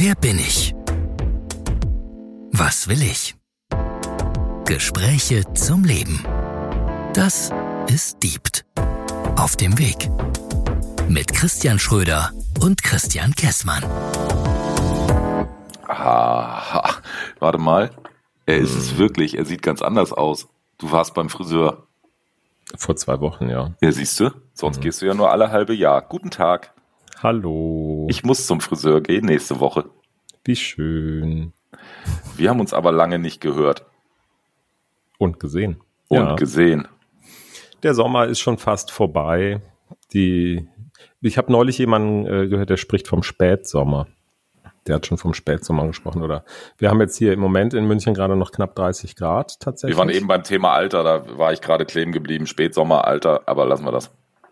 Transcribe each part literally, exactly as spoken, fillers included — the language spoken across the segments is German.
Wer bin ich? Was will ich? Gespräche zum Leben. Das ist Diebt. Auf dem Weg. Mit Christian Schröder und Christian Kessmann. Aha, warte mal. Er ist es wirklich, er sieht ganz anders aus. Du warst beim Friseur. Vor zwei Wochen, ja. Ja, siehst du? Sonst mhm. gehst du ja nur alle halbe Jahr. Guten Tag. Hallo. Ich muss zum Friseur gehen nächste Woche. Wie schön. Wir haben uns aber lange nicht gehört. Und gesehen. Und ja. gesehen. Der Sommer ist schon fast vorbei. Die, ich habe neulich jemanden äh, gehört, der spricht vom Spätsommer. Der hat schon vom Spätsommer gesprochen, oder? Wir haben jetzt hier im Moment in München gerade noch knapp dreißig Grad tatsächlich. Wir waren eben beim Thema Alter, da war ich gerade kleben geblieben. Spätsommer, Alter, aber lassen wir das.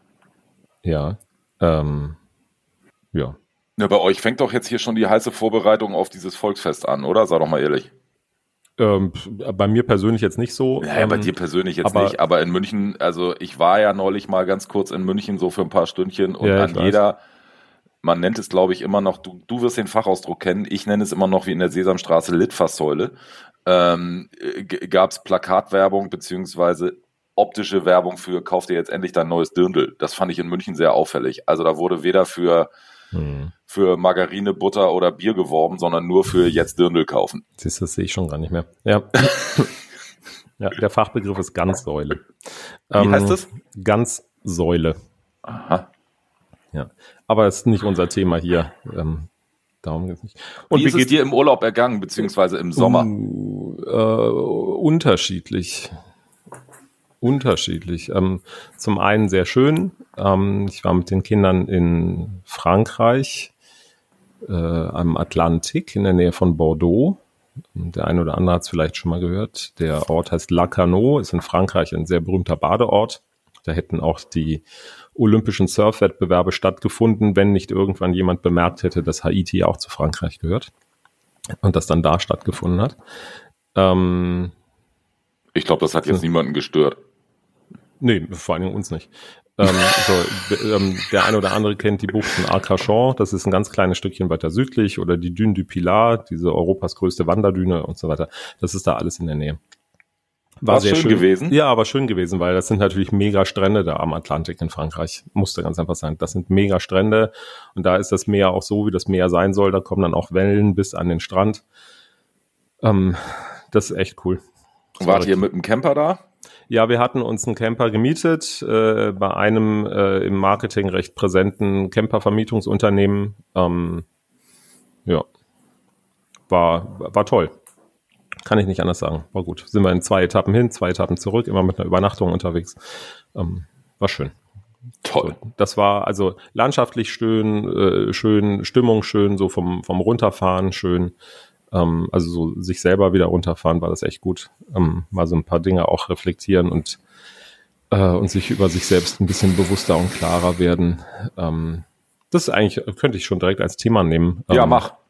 Ja, ähm, ja. Ja, bei euch fängt doch jetzt hier schon die heiße Vorbereitung auf dieses Volksfest an, oder? Sag doch mal ehrlich. Ähm, bei mir persönlich jetzt nicht so. Ja, ähm, bei dir persönlich jetzt aber, nicht, aber in München, also ich war ja neulich mal ganz kurz in München, so für ein paar Stündchen und ja, an jeder, man nennt es glaube ich immer noch, du, du wirst den Fachausdruck kennen, ich nenne es immer noch wie in der Sesamstraße Litfaßsäule, ähm, g- gab es Plakatwerbung beziehungsweise optische Werbung für kauf dir jetzt endlich dein neues Dirndl. Das fand ich in München sehr auffällig. Also da wurde weder für Hm. für Margarine, Butter oder Bier geworben, sondern nur für jetzt Dirndl kaufen. Siehst du, das sehe ich schon gar nicht mehr. Ja, ja, der Fachbegriff ist Ganzsäule. Wie ähm, heißt das? Ganzsäule. Aha. Ja, aber das ist nicht unser Thema hier. Ähm, darum geht's nicht. Und wie, wie ist es dir im Urlaub ergangen, beziehungsweise im Sommer? Uh, äh, unterschiedlich. Unterschiedlich. Ähm, zum einen sehr schön. Ähm, ich war mit den Kindern in Frankreich, äh, am Atlantik in der Nähe von Bordeaux. Der eine oder andere hat es vielleicht schon mal gehört. Der Ort heißt Lacanau, ist in Frankreich ein sehr berühmter Badeort. Da hätten auch die olympischen Surfwettbewerbe stattgefunden, wenn nicht irgendwann jemand bemerkt hätte, dass Haiti auch zu Frankreich gehört und das dann da stattgefunden hat. Ähm, ich glaube, das hat jetzt so. niemanden gestört. Nee, vor allem uns nicht. ähm, so, ähm, der eine oder andere kennt die Bucht von Arcachon, das ist ein ganz kleines Stückchen weiter südlich, oder die Dune du Pilat, diese Europas größte Wanderdüne und so weiter. Das ist da alles in der Nähe. War War's sehr schön, schön gewesen? Ja, aber schön gewesen, weil das sind natürlich mega Strände da am Atlantik in Frankreich. Musste ganz einfach sein. Das sind mega Strände und da ist das Meer auch so, wie das Meer sein soll. Da kommen dann auch Wellen bis an den Strand. Ähm, das ist echt cool. Das Wart ihr mit dem Camper da? Ja, wir hatten uns einen Camper gemietet äh, bei einem äh, im Marketing recht präsenten Campervermietungsunternehmen. Ähm, ja, war war toll. Kann ich nicht anders sagen. War gut. Sind wir in zwei Etappen hin, zwei Etappen zurück, immer mit einer Übernachtung unterwegs. Ähm, war schön. Toll. So, das war also landschaftlich schön, äh, schön, Stimmung schön, so vom vom Runterfahren schön. Ähm, also so sich selber wieder runterfahren, war das echt gut. Ähm, mal so ein paar Dinge auch reflektieren und äh, und sich über sich selbst ein bisschen bewusster und klarer werden. Ähm, das ist eigentlich, könnte ich schon direkt als Thema nehmen. Ja, ähm, mach.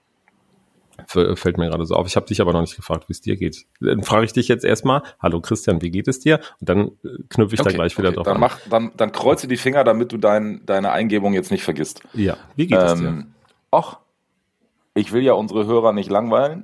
F- fällt mir gerade so auf. Ich habe dich aber noch nicht gefragt, wie es dir geht. Dann frage ich dich jetzt erstmal, hallo Christian, wie geht es dir? Und dann äh, knüpfe ich okay, da gleich wieder okay. drauf dann an. Mach, dann, dann kreuze die Finger, damit du dein, deine Eingebung jetzt nicht vergisst. Ja, wie geht es dir? Ähm, ach, ich will ja unsere Hörer nicht langweilen.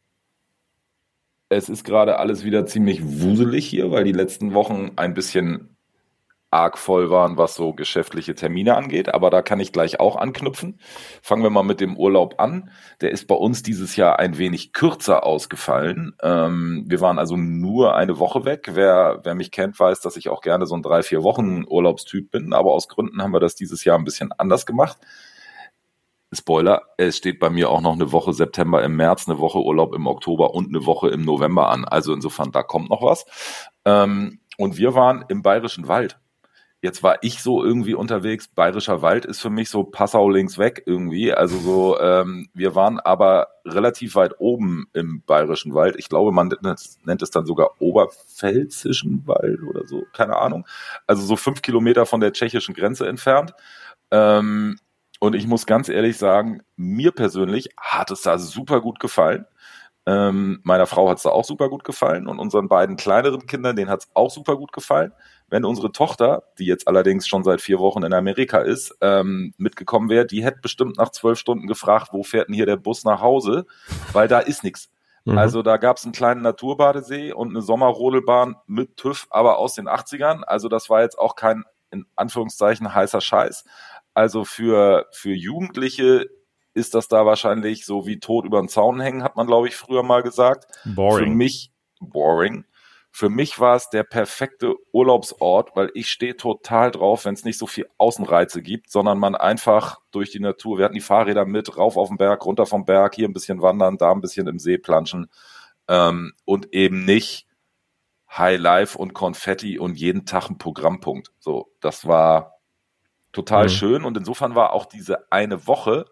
Es ist gerade alles wieder ziemlich wuselig hier, weil die letzten Wochen ein bisschen arg voll waren, was so geschäftliche Termine angeht. Aber da kann ich gleich auch anknüpfen. Fangen wir mal mit dem Urlaub an. Der ist bei uns dieses Jahr ein wenig kürzer ausgefallen. Ähm, wir waren also nur eine Woche weg. Wer, wer mich kennt, weiß, dass ich auch gerne so ein drei, vier Wochen Urlaubstyp bin. Aber aus Gründen haben wir das dieses Jahr ein bisschen anders gemacht. Spoiler, es steht bei mir auch noch eine Woche September im März, eine Woche Urlaub im Oktober und eine Woche im November an. Also insofern, da kommt noch was. Ähm, und wir waren im Bayerischen Wald. Jetzt war ich so irgendwie unterwegs. Bayerischer Wald ist für mich so Passau links weg irgendwie. Also so, ähm, wir waren aber relativ weit oben im Bayerischen Wald. Ich glaube, man nennt es dann sogar Oberpfälzischen Wald oder so, keine Ahnung. Also so fünf Kilometer von der tschechischen Grenze entfernt. Ähm, Und ich muss ganz ehrlich sagen, mir persönlich hat es da super gut gefallen. Ähm, meiner Frau hat es da auch super gut gefallen und unseren beiden kleineren Kindern, denen hat es auch super gut gefallen. Wenn unsere Tochter, die jetzt allerdings schon seit vier Wochen in Amerika ist, ähm, mitgekommen wäre, die hätte bestimmt nach zwölf Stunden gefragt, wo fährt denn hier der Bus nach Hause? Weil da ist nichts. Mhm. Also da gab es einen kleinen Naturbadesee und eine Sommerrodelbahn mit TÜV, aber aus den achtzigern. Also das war jetzt auch kein, in Anführungszeichen, heißer Scheiß. Also für, für Jugendliche ist das da wahrscheinlich so wie tot über den Zaun hängen, hat man, glaube ich, früher mal gesagt. Boring. Für mich, boring. Für mich war es der perfekte Urlaubsort, weil ich stehe total drauf, wenn es nicht so viel Außenreize gibt, sondern man einfach durch die Natur, wir hatten die Fahrräder mit, rauf auf den Berg, runter vom Berg, hier ein bisschen wandern, da ein bisschen im See planschen ähm, und eben nicht High Life und Konfetti und jeden Tag ein Programmpunkt. So, das war total mhm. schön und insofern war auch diese eine Woche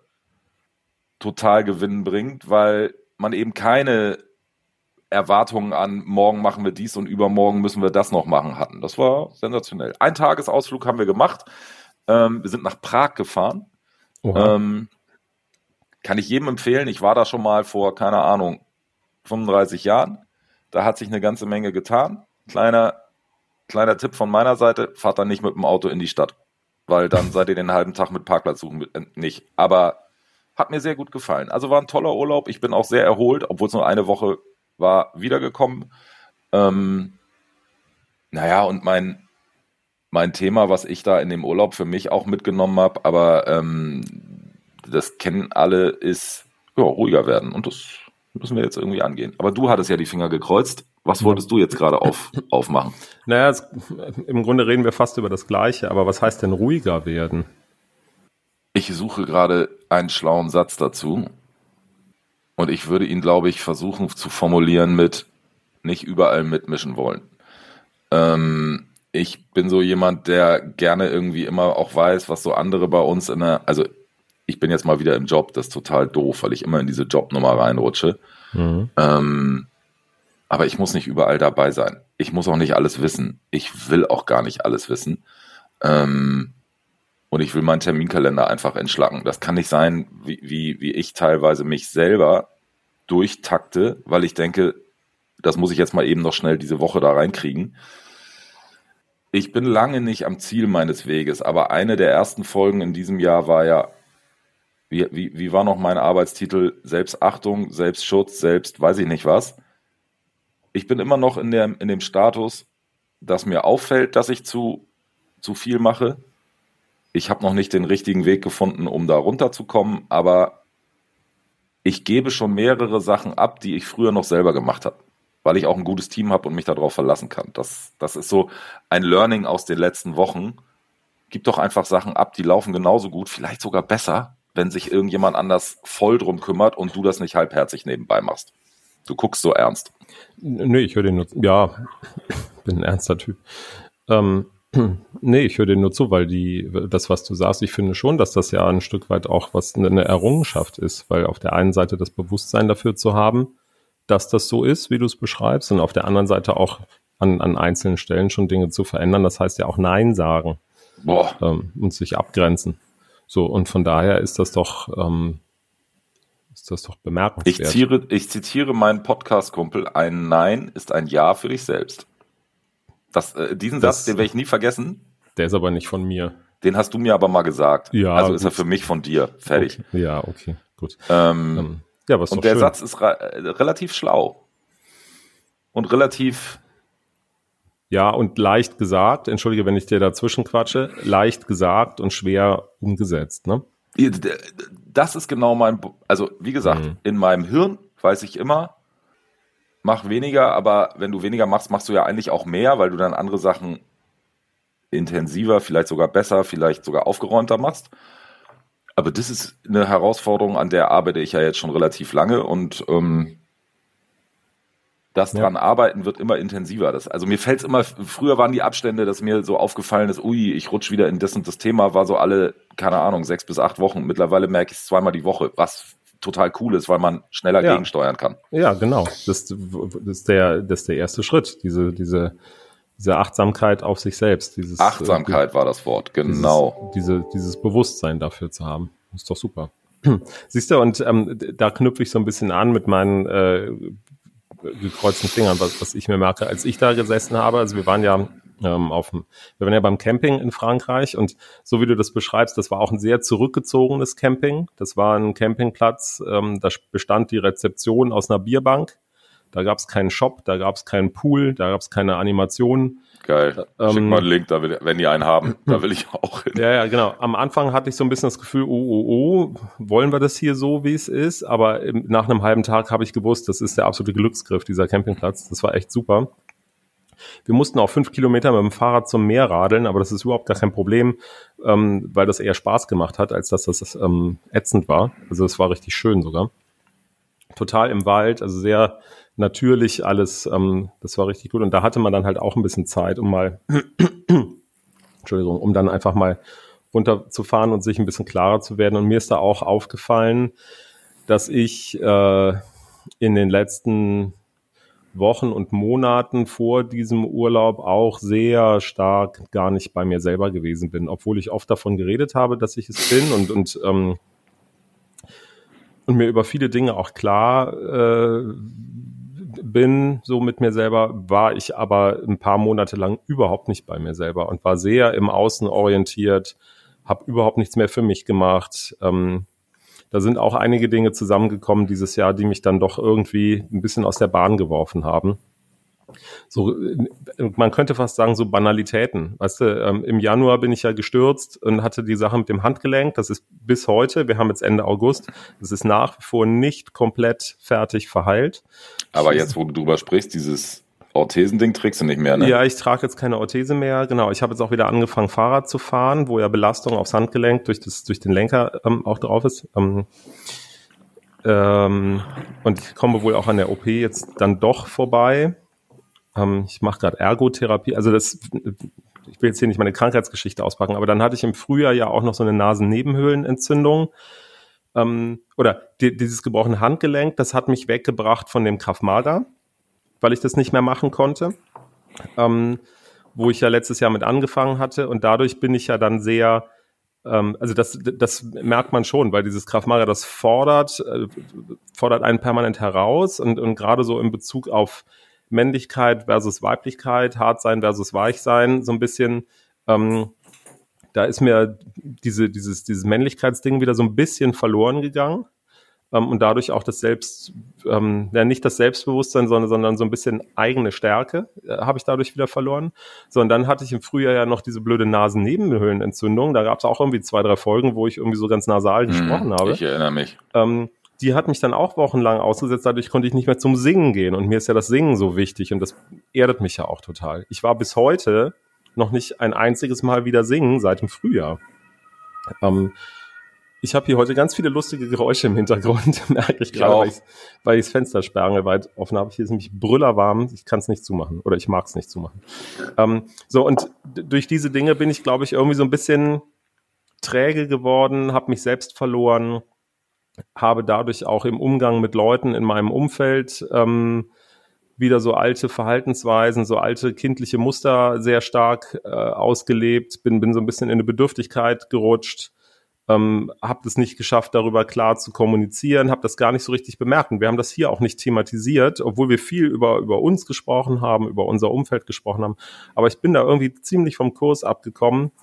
total gewinnbringend, weil man eben keine Erwartungen an morgen machen wir dies und übermorgen müssen wir das noch machen hatten. Das war sensationell. Ein Tagesausflug haben wir gemacht. Ähm, wir sind nach Prag gefahren. Ähm, kann ich jedem empfehlen. Ich war da schon mal vor, keine Ahnung, fünfunddreißig Jahren. Da hat sich eine ganze Menge getan. Kleiner, kleiner Tipp von meiner Seite, fahrt dann nicht mit dem Auto in die Stadt, weil dann seid ihr den halben Tag mit Parkplatz suchen mit, äh, nicht. Aber hat mir sehr gut gefallen. Also war ein toller Urlaub. Ich bin auch sehr erholt, obwohl es nur eine Woche war, wiedergekommen. Ähm, naja, und mein, mein Thema, was ich da in dem Urlaub für mich auch mitgenommen habe, aber ähm, das kennen alle, ist ja, ruhiger werden. Und das müssen wir jetzt irgendwie angehen. Aber du hattest ja die Finger gekreuzt. Was wolltest du jetzt gerade auf, aufmachen? Naja, es, im Grunde reden wir fast über das Gleiche. Aber was heißt denn ruhiger werden? Ich suche gerade einen schlauen Satz dazu und ich würde ihn, glaube ich, versuchen zu formulieren mit nicht überall mitmischen wollen. Ähm, ich bin so jemand, der gerne irgendwie immer auch weiß, was so andere bei uns in der, also ich bin jetzt mal wieder im Job, das ist total doof, weil ich immer in diese Jobnummer reinrutsche. Mhm. Ähm, aber ich muss nicht überall dabei sein. Ich muss auch nicht alles wissen. Ich will auch gar nicht alles wissen. Ähm, Und ich will meinen Terminkalender einfach entschlacken. Das kann nicht sein, wie, wie, wie ich teilweise mich selber durchtakte, weil ich denke, das muss ich jetzt mal eben noch schnell diese Woche da reinkriegen. Ich bin lange nicht am Ziel meines Weges, aber eine der ersten Folgen in diesem Jahr war ja, wie, wie, wie war noch mein Arbeitstitel? Selbstachtung, Selbstschutz, Selbst, weiß ich nicht was. Ich bin immer noch in, der, in dem Status, dass mir auffällt, dass ich zu, zu viel mache. Ich habe noch nicht den richtigen Weg gefunden, um da runterzukommen, aber ich gebe schon mehrere Sachen ab, die ich früher noch selber gemacht habe, weil ich auch ein gutes Team habe und mich darauf verlassen kann. Das, das ist so ein Learning aus den letzten Wochen. Gib doch einfach Sachen ab, die laufen genauso gut, vielleicht sogar besser, wenn sich irgendjemand anders voll drum kümmert und du das nicht halbherzig nebenbei machst. Du guckst so ernst. Nee, ich höre den nur, ja, bin ein ernster Typ. Ähm, Nee, ich höre dir nur zu, weil die, das, was du sagst, ich finde schon, dass das ja ein Stück weit auch was eine Errungenschaft ist, weil auf der einen Seite das Bewusstsein dafür zu haben, dass das so ist, wie du es beschreibst, und auf der anderen Seite auch an, an einzelnen Stellen schon Dinge zu verändern. Das heißt ja auch Nein sagen. Boah. Ähm, und sich abgrenzen. So, und von daher ist das doch, ähm, ist das doch bemerkenswert. Ich zitiere, ich zitiere meinen Podcast-Kumpel, ein Nein ist ein Ja für dich selbst. Das, äh, diesen das, Satz, den werde ich nie vergessen. Der ist aber nicht von mir. Den hast du mir aber mal gesagt. Ja, also gut. ist er für mich von dir. Fertig. Okay. Ja, okay, gut. Ähm, ähm, ja, was und doch der schön. Satz ist ra- relativ schlau. Und relativ... Ja, und leicht gesagt, entschuldige, wenn ich dir dazwischen quatsche, leicht gesagt und schwer umgesetzt, ne? Das ist genau mein... Also, wie gesagt, mhm. in meinem Hirn weiß ich immer, mach weniger, aber wenn du weniger machst, machst du ja eigentlich auch mehr, weil du dann andere Sachen intensiver, vielleicht sogar besser, vielleicht sogar aufgeräumter machst. Aber das ist eine Herausforderung, an der arbeite ich ja jetzt schon relativ lange und ähm, das dran ja. arbeiten wird immer intensiver. Das, also mir fällt es immer, früher waren die Abstände, dass mir so aufgefallen ist, ui, ich rutsche wieder in das und das Thema, war so alle, keine Ahnung, sechs bis acht Wochen. Mittlerweile merke ich es zweimal die Woche, was total cool ist, weil man schneller ja. gegensteuern kann. Ja, genau. Das, das, ist der, das ist der erste Schritt, diese, diese, diese Achtsamkeit auf sich selbst. Dieses, Achtsamkeit äh, war das Wort, genau. Dieses, diese, dieses Bewusstsein dafür zu haben. Das ist doch super. Siehst du, und ähm, da knüpfe ich so ein bisschen an mit meinen äh, gekreuzten Fingern, was, was ich mir merke, als ich da gesessen habe. Also wir waren ja ähm, auf dem, wir waren ja beim Camping in Frankreich und so wie du das beschreibst, das war auch ein sehr zurückgezogenes Camping. Das war ein Campingplatz, ähm, da bestand die Rezeption aus einer Bierbank. Da gab es keinen Shop, da gab es keinen Pool, da gab es keine Animation. Geil. Ähm, Schick mal einen Link, da will, wenn die einen haben, da will ich auch hin. Ja, ja, genau. Am Anfang hatte ich so ein bisschen das Gefühl, oh, oh, oh, wollen wir das hier so, wie es ist? Aber im, nach einem halben Tag habe ich gewusst, das ist der absolute Glücksgriff, dieser Campingplatz. Das war echt super. Wir mussten auch fünf Kilometer mit dem Fahrrad zum Meer radeln, aber das ist überhaupt gar kein Problem, ähm, weil das eher Spaß gemacht hat, als dass das ähm, ätzend war. Also es war richtig schön sogar. Total im Wald, also sehr natürlich alles, ähm, das war richtig gut. Und da hatte man dann halt auch ein bisschen Zeit, um mal, Entschuldigung, um dann einfach mal runterzufahren und sich ein bisschen klarer zu werden. Und mir ist da auch aufgefallen, dass ich äh, in den letzten Wochen und Monaten vor diesem Urlaub auch sehr stark gar nicht bei mir selber gewesen bin, obwohl ich oft davon geredet habe, dass ich es bin und, und ähm, und mir über viele Dinge auch klar äh, bin, so mit mir selber, war ich aber ein paar Monate lang überhaupt nicht bei mir selber und war sehr im Außen orientiert, habe überhaupt nichts mehr für mich gemacht. Ähm, da sind auch einige Dinge zusammengekommen dieses Jahr, die mich dann doch irgendwie ein bisschen aus der Bahn geworfen haben. So, man könnte fast sagen, so Banalitäten. Weißt du, ähm, im Januar bin ich ja gestürzt und hatte die Sache mit dem Handgelenk. Das ist bis heute, wir haben jetzt Ende August, das ist nach wie vor nicht komplett fertig verheilt. Aber jetzt, wo du drüber sprichst, dieses Orthesending trägst du nicht mehr, ne? Ja, ich trage jetzt keine Orthese mehr. Genau, ich habe jetzt auch wieder angefangen, Fahrrad zu fahren, wo ja Belastung aufs Handgelenk durch, das, durch den Lenker ähm, auch drauf ist. Ähm, ähm, und ich komme wohl auch an der O P jetzt dann doch vorbei. Ich mache gerade Ergotherapie, also das, ich will jetzt hier nicht meine Krankheitsgeschichte auspacken, aber dann hatte ich im Frühjahr ja auch noch so eine Nasennebenhöhlenentzündung ähm, oder die, dieses gebrochene Handgelenk, das hat mich weggebracht von dem Krav Maga, weil ich das nicht mehr machen konnte, ähm, wo ich ja letztes Jahr mit angefangen hatte und dadurch bin ich ja dann sehr, ähm, also das, das merkt man schon, weil dieses Krav Maga, das fordert, äh, fordert einen permanent heraus und, und gerade so in Bezug auf Männlichkeit versus Weiblichkeit, hart sein versus weich sein, so ein bisschen, ähm, da ist mir diese, dieses, dieses Männlichkeitsding wieder so ein bisschen verloren gegangen ähm, und dadurch auch das Selbst, ähm, ja nicht das Selbstbewusstsein, sondern, sondern so ein bisschen eigene Stärke äh, habe ich dadurch wieder verloren. So, und dann hatte ich im Frühjahr ja noch diese blöde Nasennebenhöhlenentzündung, da gab es auch irgendwie zwei, drei Folgen, wo ich irgendwie so ganz nasal gesprochen hm, habe. Ich erinnere mich. Ähm, Die hat mich dann auch wochenlang ausgesetzt, dadurch konnte ich nicht mehr zum Singen gehen. Und mir ist ja das Singen so wichtig und das erdet mich ja auch total. Ich war bis heute noch nicht ein einziges Mal wieder singen seit dem Frühjahr. Ähm, ich habe hier heute ganz viele lustige Geräusche im Hintergrund, merke ich gerade, weil, weil ich das Fenster sperrangelweit offen habe. Hier ist nämlich brüllerwarm, ich kann es nicht zumachen oder ich mag es nicht zumachen. Ähm, so, und d- durch diese Dinge bin ich, glaube ich, irgendwie so ein bisschen träge geworden, habe mich selbst verloren, habe dadurch auch im Umgang mit Leuten in meinem Umfeld ähm, wieder so alte Verhaltensweisen, so alte kindliche Muster sehr stark äh, ausgelebt, bin, bin so ein bisschen in eine Bedürftigkeit gerutscht, ähm, habe es nicht geschafft, darüber klar zu kommunizieren, habe das gar nicht so richtig bemerkt. Und wir haben das hier auch nicht thematisiert, obwohl wir viel über, über uns gesprochen haben, über unser Umfeld gesprochen haben. Aber ich bin da irgendwie ziemlich vom Kurs abgekommen.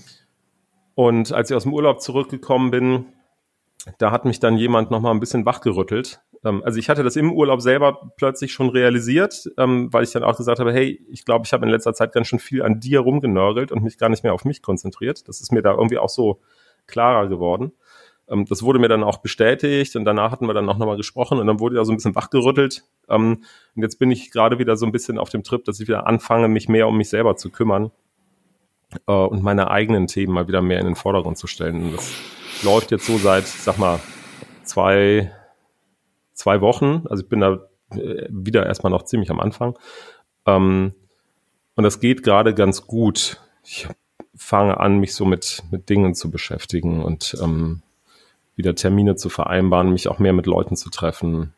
Und als ich aus dem Urlaub zurückgekommen bin, da hat mich dann jemand noch mal ein bisschen wachgerüttelt. Ähm, also ich hatte das im Urlaub selber plötzlich schon realisiert, ähm, weil ich dann auch gesagt habe, hey, ich glaube, ich habe in letzter Zeit ganz schön viel an dir rumgenörgelt und mich gar nicht mehr auf mich konzentriert. Das ist mir da irgendwie auch so klarer geworden. Ähm, das wurde mir dann auch bestätigt und danach hatten wir dann auch noch mal gesprochen und dann wurde ja so ein bisschen wachgerüttelt. Ähm, und jetzt bin ich gerade wieder so ein bisschen auf dem Trip, dass ich wieder anfange, mich mehr um mich selber zu kümmern äh, und meine eigenen Themen mal wieder mehr in den Vordergrund zu stellen. Und das läuft jetzt so seit, sag mal, zwei, zwei Wochen. Also ich bin da wieder erstmal noch ziemlich am Anfang. Ähm, und das geht gerade ganz gut. Ich fange an, mich so mit, mit Dingen zu beschäftigen und ähm, wieder Termine zu vereinbaren, mich auch mehr mit Leuten zu treffen.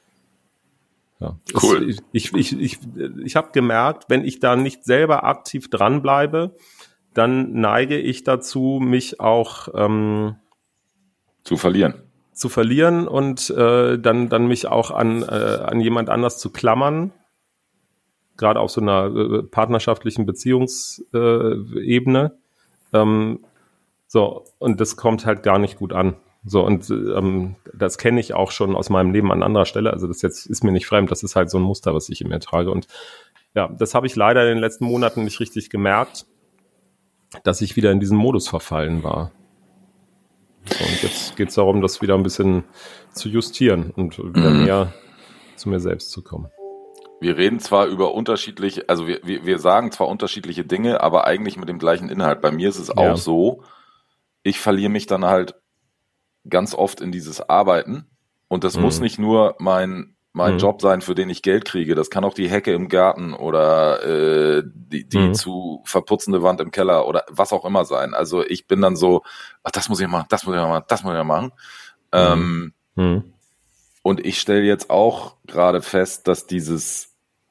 Ja. Cool. Es, ich ich, ich, ich habe gemerkt, wenn ich da nicht selber aktiv dranbleibe, dann neige ich dazu, mich auch ähm, zu verlieren. zu verlieren und äh, dann, dann mich auch an, äh, an jemand anders zu klammern, gerade auf so einer äh, partnerschaftlichen Beziehungsebene. Äh, ähm, so, und das kommt halt gar nicht gut an. So, und ähm, das kenne ich auch schon aus meinem Leben an anderer Stelle. Also das jetzt ist mir nicht fremd, das ist halt so ein Muster, was ich in mir trage. Und ja, das habe ich leider in den letzten Monaten nicht richtig gemerkt, dass ich wieder in diesen Modus verfallen war. So, und jetzt geht es darum, das wieder ein bisschen zu justieren und wieder Mhm. mehr zu mir selbst zu kommen. Wir reden zwar über unterschiedliche, also wir, wir, wir sagen zwar unterschiedliche Dinge, aber eigentlich mit dem gleichen Inhalt. Bei mir ist es Ja. auch so, ich verliere mich dann halt ganz oft in dieses Arbeiten und das Mhm. muss nicht nur mein mein Mhm. Job sein, für den ich Geld kriege. Das kann auch die Hecke im Garten oder äh, die, die Mhm. zu verputzende Wand im Keller oder was auch immer sein. Also ich bin dann so, ach, das muss ich machen, das muss ich machen, das muss ich machen. Ähm, Mhm. und ich stelle jetzt auch gerade fest, dass dieses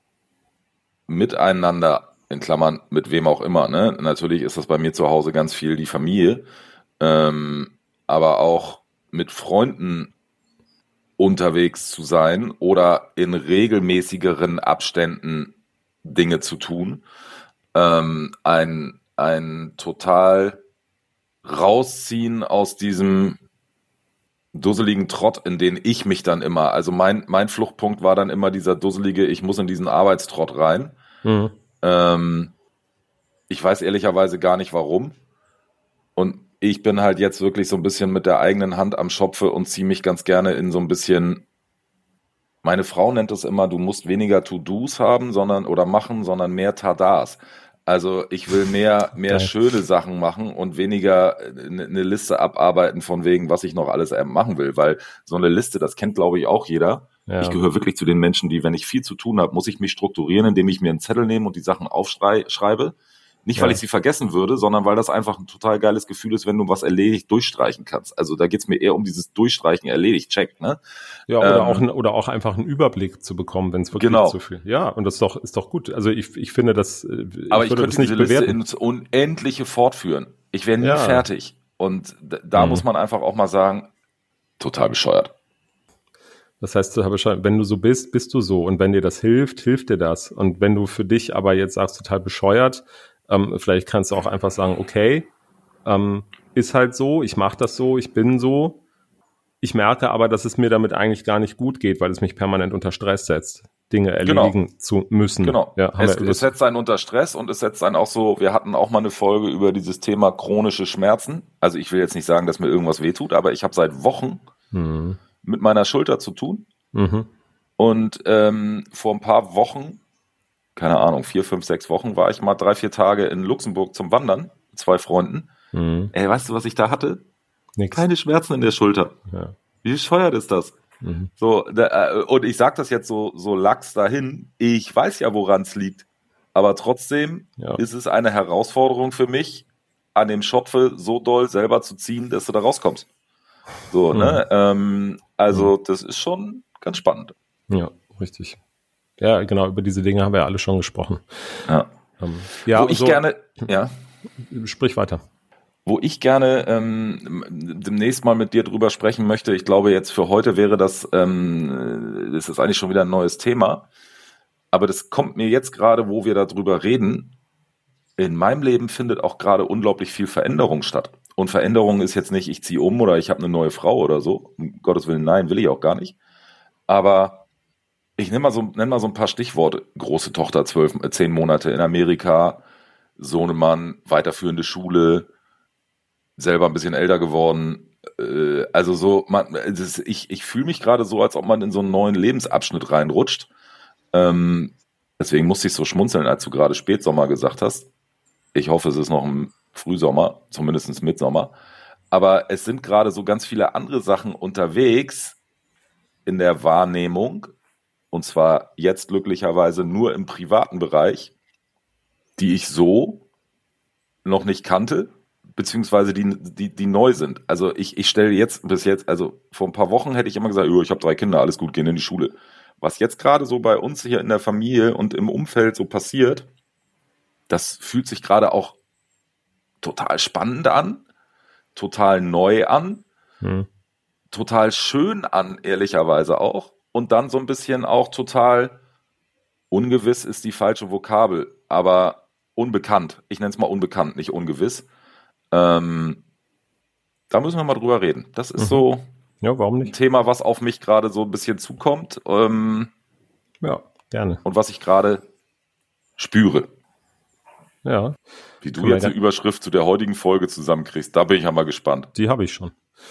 Miteinander, in Klammern, mit wem auch immer, ne? Natürlich ist das bei mir zu Hause ganz viel die Familie, ähm, aber auch mit Freunden unterwegs zu sein oder in regelmäßigeren Abständen Dinge zu tun, ähm, ein, ein total rausziehen aus diesem dusseligen Trott, in den ich mich dann immer, also mein, mein Fluchtpunkt war dann immer dieser dusselige, ich muss in diesen Arbeitstrott rein. Mhm. Ähm, ich weiß ehrlicherweise gar nicht warum. Und ich bin halt jetzt wirklich so ein bisschen mit der eigenen Hand am Schopfe und ziehe mich ganz gerne in so ein bisschen, meine Frau nennt es immer, du musst weniger To-Dos haben, sondern oder machen, sondern mehr Tadas. Also ich will mehr, mehr Geil. schöne Sachen machen und weniger eine eine Liste abarbeiten von wegen, was ich noch alles machen will. Weil so eine Liste, das kennt, glaube ich, auch jeder. Ja. Ich gehöre wirklich zu den Menschen, die, wenn ich viel zu tun habe, muss ich mich strukturieren, indem ich mir einen Zettel nehme und die Sachen aufschreibe. Nicht, weil Ja. ich sie vergessen würde, sondern weil das einfach ein total geiles Gefühl ist, wenn du was erledigt durchstreichen kannst. Also da geht's mir eher um dieses Durchstreichen, erledigt, check, ne? Ja, oder, Ähm, auch, ein- oder auch einfach einen Überblick zu bekommen, wenn es wirklich Genau. zu viel. Ja, und das ist doch, ist doch gut. Also ich, ich finde das, äh, ich Aber ich würde könnte das nicht diese Liste bewerten. ins Unendliche fortführen. Ich wäre nie Ja. fertig. Und d- da Mhm. muss man einfach auch mal sagen, total bescheuert. Das heißt, du habe schon, wenn du so bist, bist du so. Und wenn dir das hilft, hilft dir das. Und wenn du für dich aber jetzt sagst, total bescheuert, ähm, vielleicht kannst du auch einfach sagen, okay, ähm, ist halt so, ich mache das so, ich bin so. Ich merke aber, dass es mir damit eigentlich gar nicht gut geht, weil es mich permanent unter Stress setzt, Dinge erledigen Genau. zu müssen. Genau. Ja, haben es, wir, es setzt einen unter Stress und es setzt einen auch so, wir hatten auch mal eine Folge über dieses Thema chronische Schmerzen. Also ich will jetzt nicht sagen, dass mir irgendwas wehtut, aber ich habe seit Wochen mhm. mit meiner Schulter zu tun. Mhm. Und ähm, vor ein paar Wochen, keine Ahnung, vier, fünf, sechs Wochen, war ich mal drei, vier Tage in Luxemburg zum Wandern mit zwei Freunden. Mhm. Ey, weißt du, was ich da hatte? Nix. Keine Schmerzen in der Schulter. Ja. Wie bescheuert ist das? Mhm. So, da, äh, und ich sag das jetzt so, so lax dahin. Ich weiß ja, woran es liegt. Aber trotzdem Ja. ist es eine Herausforderung für mich, an dem Schopfe so doll selber zu ziehen, dass du da rauskommst. So, Mhm. ne? Ähm, also, das ist schon ganz spannend. Ja, richtig. Ja, genau, über diese Dinge haben wir ja alle schon gesprochen. Ja. Ähm, ja, Wo ich so, gerne, ja. sprich weiter. Wo ich gerne ähm, demnächst mal mit dir drüber sprechen möchte, ich glaube jetzt für heute wäre das, ähm, das ist eigentlich schon wieder ein neues Thema, aber das kommt mir jetzt gerade, wo wir darüber reden, in meinem Leben findet auch gerade unglaublich viel Veränderung statt. Und Veränderung ist jetzt nicht, ich ziehe um oder ich habe eine neue Frau oder so, um Gottes Willen, nein, will ich auch gar nicht. Aber ich nenne mal so, nenn mal so ein paar Stichworte. Große Tochter, zwölf, äh, zehn Monate in Amerika, Sohnemann, weiterführende Schule, selber ein bisschen älter geworden. Äh, also so, man, das ist, ich, ich fühle mich gerade so, als ob man in so einen neuen Lebensabschnitt reinrutscht. Ähm, deswegen musste ich so schmunzeln, als du gerade Spätsommer gesagt hast. Ich hoffe, es ist noch ein Frühsommer, zumindest Mitsommer. Aber es sind gerade so ganz viele andere Sachen unterwegs in der Wahrnehmung. Und zwar jetzt glücklicherweise nur im privaten Bereich, die ich so noch nicht kannte, beziehungsweise die, die, die neu sind. Also ich, ich stelle jetzt bis jetzt, also vor ein paar Wochen hätte ich immer gesagt, ich habe drei Kinder, alles gut, gehen in die Schule. Was jetzt gerade so bei uns hier in der Familie und im Umfeld so passiert, das fühlt sich gerade auch total spannend an, total neu an. Hm. total schön an, ehrlicherweise auch. Und dann so ein bisschen auch total ungewiss ist die falsche Vokabel, aber unbekannt. Ich nenne es mal unbekannt, nicht ungewiss. Ähm, da müssen wir mal drüber reden. Das ist mhm. so ja, warum nicht? ein Thema, was auf mich gerade so ein bisschen zukommt. Ähm, ja, gerne. Und was ich gerade spüre. Ja. Wie du jetzt eine Überschrift zu der heutigen Folge zusammenkriegst, da bin ich ja mal gespannt. Die habe ich schon.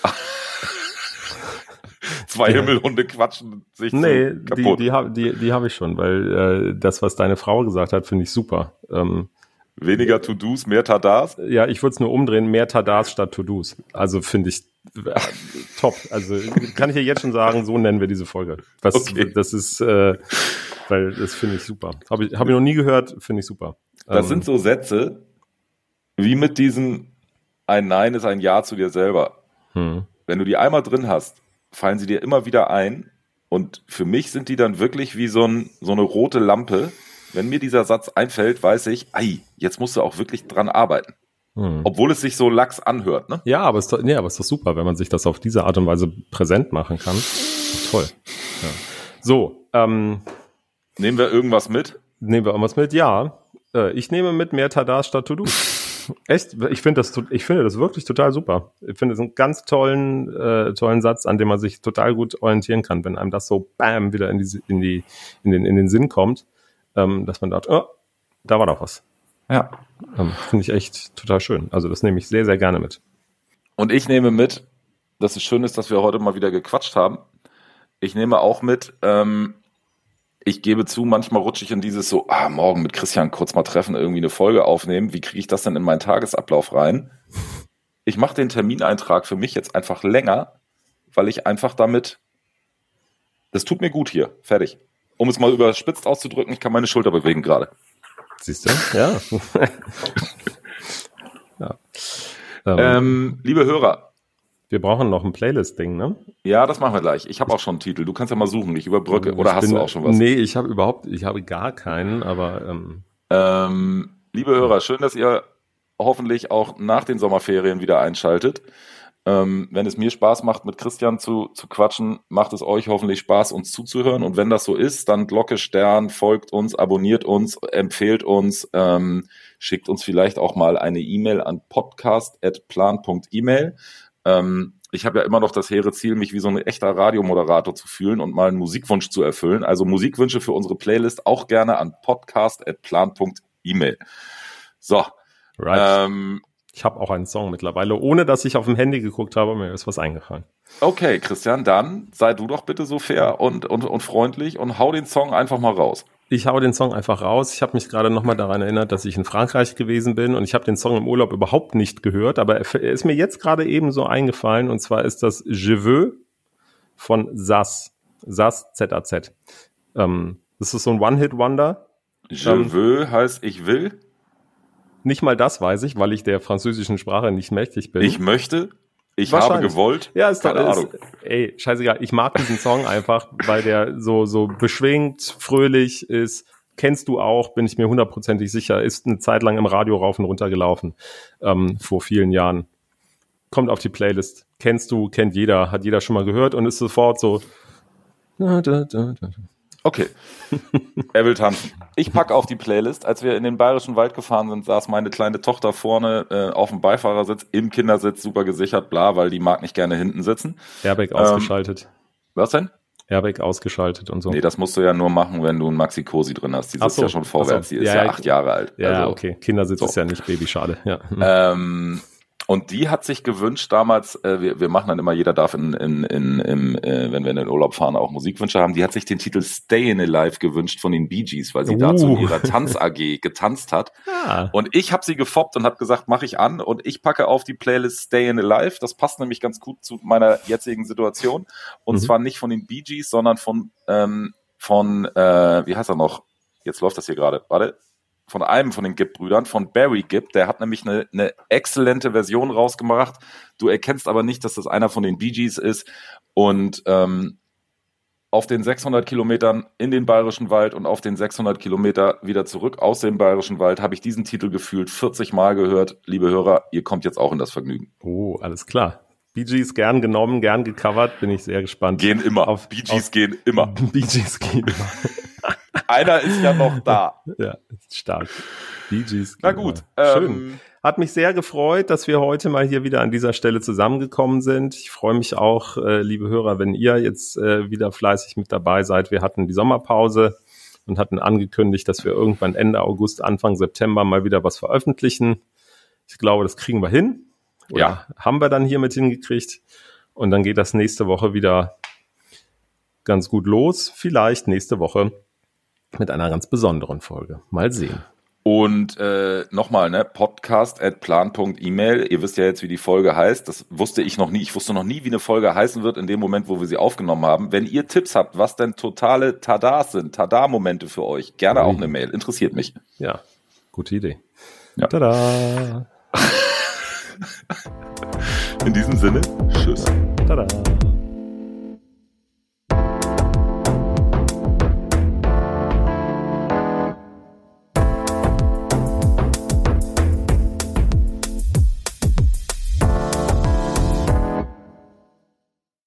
Zwei ja. Himmelhunde quatschen sich nee, so kaputt. Die, die, die, die habe ich schon, weil äh, das, was deine Frau gesagt hat, finde ich super. Ähm, Weniger To-Dos, mehr Tadas? Ja, ich würde es nur umdrehen, mehr Tadas statt To-Dos. Also finde ich äh, top. Also kann ich ja jetzt schon sagen, so nennen wir diese Folge. Was, okay. Das ist, äh, weil das finde ich super. Habe ich, hab ich noch nie gehört, finde ich super. Das ähm, sind so Sätze, wie mit diesem ein Nein ist ein Ja zu dir selber. Hm. Wenn du die einmal drin hast, fallen sie dir immer wieder ein. Und für mich sind die dann wirklich wie so, ein, so eine rote Lampe. Wenn mir dieser Satz einfällt, weiß ich, ei, jetzt musst du auch wirklich dran arbeiten. Hm. Obwohl es sich so lax anhört, ne? Ja, aber es ist, nee, aber es ist doch super, wenn man sich das auf diese Art und Weise präsent machen kann. Toll. Ja. So, ähm, nehmen wir irgendwas mit? Nehmen wir irgendwas mit? Ja. Äh, ich nehme mit mehr Tadas statt To-Do. Echt? Ich finde das, ich finde das wirklich total super. Ich finde es einen ganz tollen, äh, tollen Satz, an dem man sich total gut orientieren kann, wenn einem das so bam wieder in die, in die, in den, in den Sinn kommt, ähm, dass man dachte, oh, da war doch was. Ja. Ähm, finde ich echt total schön. Also das nehme ich sehr, sehr gerne mit. Und ich nehme mit, dass es schön ist, dass wir heute mal wieder gequatscht haben. Ich nehme auch mit, ähm, ich gebe zu, manchmal rutsche ich in dieses so, ah, morgen mit Christian kurz mal treffen, irgendwie eine Folge aufnehmen. Wie kriege ich das denn in meinen Tagesablauf rein? Ich mache den Termineintrag für mich jetzt einfach länger, weil ich einfach damit, das tut mir gut hier, fertig. Um es mal überspitzt auszudrücken, ich kann meine Schulter bewegen gerade. Siehst du? Ja. ja. Ähm, ähm, liebe Hörer, wir brauchen noch ein Playlist-Ding, ne? Ja, das machen wir gleich. Ich habe auch schon einen Titel. Du kannst ja mal suchen, ich überbrücke. Oder ich hast bin, du auch schon was? Nee, ich habe überhaupt, ich habe gar keinen, aber ähm, ähm, liebe Hörer, schön, dass ihr hoffentlich auch nach den Sommerferien wieder einschaltet. Ähm, wenn es mir Spaß macht, mit Christian zu, zu quatschen, macht es euch hoffentlich Spaß, uns zuzuhören. Und wenn das so ist, dann Glocke, Stern, folgt uns, abonniert uns, empfehlt uns, ähm, schickt uns vielleicht auch mal eine E-Mail an podcast at plan punkt email. Ähm, ich habe ja immer noch das hehre Ziel, mich wie so ein echter Radiomoderator zu fühlen und mal einen Musikwunsch zu erfüllen. Also Musikwünsche für unsere Playlist auch gerne an podcast at plan punkt email. So. Right. Ähm, ich habe auch einen Song mittlerweile, ohne dass ich auf dem Handy geguckt habe, mir ist was eingefallen. Okay, Christian, dann sei du doch bitte so fair und, und, und freundlich und hau den Song einfach mal raus. Ich hau den Song einfach raus. Ich habe mich gerade nochmal daran erinnert, dass ich in Frankreich gewesen bin und ich habe den Song im Urlaub überhaupt nicht gehört, aber er ist mir jetzt gerade eben so eingefallen und zwar ist das Je veux von Sass. Sass, Z A Z. Ähm, das ist so ein One-Hit-Wonder. Je ähm, veux heißt ich will? Nicht mal das weiß ich, weil ich der französischen Sprache nicht mächtig bin. Ich möchte? Ich habe gewollt? Ja, ist keine doch, Ahnung. Ist, ey, scheißegal. Ich mag diesen Song einfach, weil der so so beschwingt, fröhlich ist. Kennst du auch, bin ich mir hundertprozentig sicher. Ist eine Zeit lang im Radio rauf und runter gelaufen, ähm, vor vielen Jahren. Kommt auf die Playlist. Kennst du, kennt jeder, hat jeder schon mal gehört und ist sofort so. Okay, er will tanzen. Ich packe auf die Playlist. Als wir in den Bayerischen Wald gefahren sind, saß meine kleine Tochter vorne äh, auf dem Beifahrersitz, im Kindersitz, super gesichert, bla, weil die mag nicht gerne hinten sitzen. Airbag ähm, ausgeschaltet. Was denn? Airbag ausgeschaltet und so. Nee, das musst du ja nur machen, wenn du einen Maxi-Cosi drin hast. Die sitzt so, ja schon vorwärts, so. Die ist ja, ja acht Jahre alt. Ja, also, okay. Kindersitz so. Ist ja nicht Babyschale. Ja. Ähm, und die hat sich gewünscht damals, äh, wir, wir machen dann immer, jeder darf, in, in, in, in, äh, wenn wir in den Urlaub fahren, auch Musikwünsche haben. Die hat sich den Titel Stayin' Alive gewünscht von den Bee Gees, weil sie uh. dazu in ihrer Tanz-A G getanzt hat. Ja. Und ich habe sie gefoppt und habe gesagt, mache ich an. Und ich packe auf die Playlist Stayin' Alive. Das passt nämlich ganz gut zu meiner jetzigen Situation. Und mhm. zwar nicht von den Bee Gees, sondern von, ähm, von äh, wie heißt er noch? Jetzt läuft das hier gerade. Warte. Von einem von den Gibb-Brüdern, von Barry Gibb, der hat nämlich eine, eine exzellente Version rausgemacht. Du erkennst aber nicht, dass das einer von den Bee Gees ist. Und ähm, auf den sechshundert Kilometern in den Bayerischen Wald und auf den sechshundert Kilometer wieder zurück aus dem Bayerischen Wald habe ich diesen Titel gefühlt vierzig Mal gehört. Liebe Hörer, ihr kommt jetzt auch in das Vergnügen. Oh, alles klar. Bee Gees gern genommen, gern gecovert, bin ich sehr gespannt. Gehen immer, auf, Bee Gees auf, gehen immer. Bee Gees gehen immer. Einer ist ja noch da. Ja, stark. Bee Gees. Na gut. Schön. Ähm, Hat mich sehr gefreut, dass wir heute mal hier wieder an dieser Stelle zusammengekommen sind. Ich freue mich auch, äh, liebe Hörer, wenn ihr jetzt äh, wieder fleißig mit dabei seid. Wir hatten die Sommerpause und hatten angekündigt, dass wir irgendwann Ende August, Anfang September mal wieder was veröffentlichen. Ich glaube, das kriegen wir hin. Oder Ja. haben wir dann hiermit hingekriegt. Und dann geht das nächste Woche wieder ganz gut los. Vielleicht nächste Woche mit einer ganz besonderen Folge. Mal sehen. Und äh, nochmal, ne, podcast at plan punkt email. Ihr wisst ja jetzt, wie die Folge heißt. Das wusste ich noch nie. Ich wusste noch nie, wie eine Folge heißen wird in dem Moment, wo wir sie aufgenommen haben. Wenn ihr Tipps habt, was denn totale Tadas sind, Tada-Momente für euch, gerne auch eine Mail. Interessiert mich. Ja, gute Idee. Ja. Tada! In diesem Sinne, tschüss. Tada!